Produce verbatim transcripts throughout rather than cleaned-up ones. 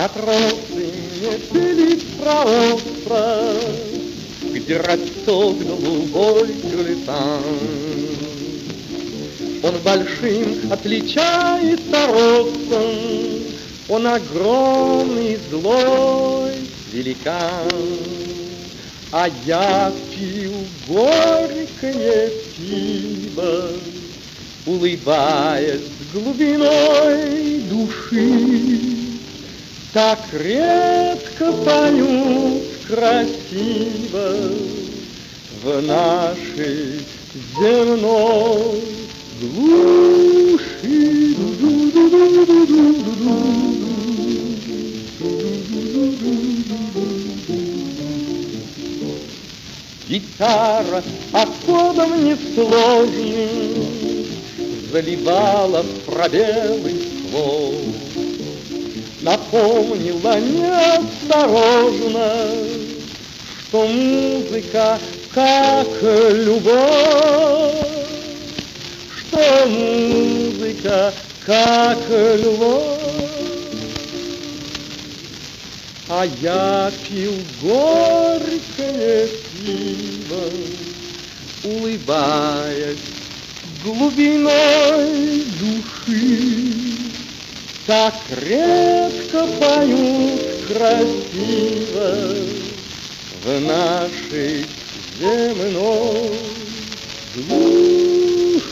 Матросы мне пели про остров, где растет голубой тюльпан. Он большим отличается ростом, он огромный злой великан. А я пил горькое пиво, улыбаясь глубиной души. Так редко поют красиво в нашей земной глуши. Гитара аккордом несложным заливала в пробелы ствол, напомнила неосторожно, что музыка как любовь, что музыка как любовь. А я пил горькое пиво, улыбаясь глубиной души. Так редко поют красиво в нашей земной глуши.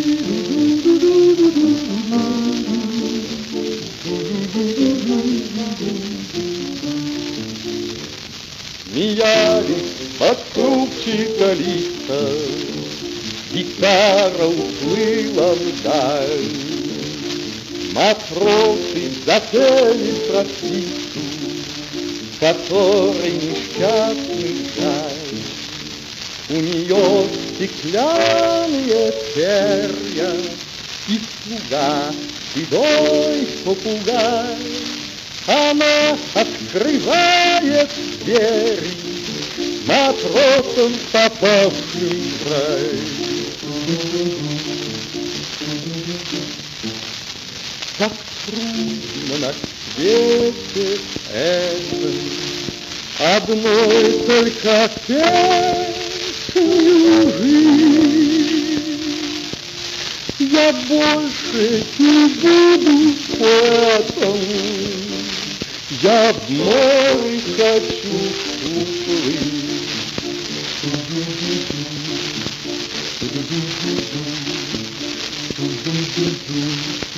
Смеялись под трубчика листа, гитара уплыла вдаль. Матросы запели про птицу, которой несчастный жаль. У нее стеклянные перья и слуга седой попугай. Она открывает двери матросам, попавшим в рай. Как трудно на свете этом одной только песнью жить. Я больше не буду поэтом, я в море хочу уплыть.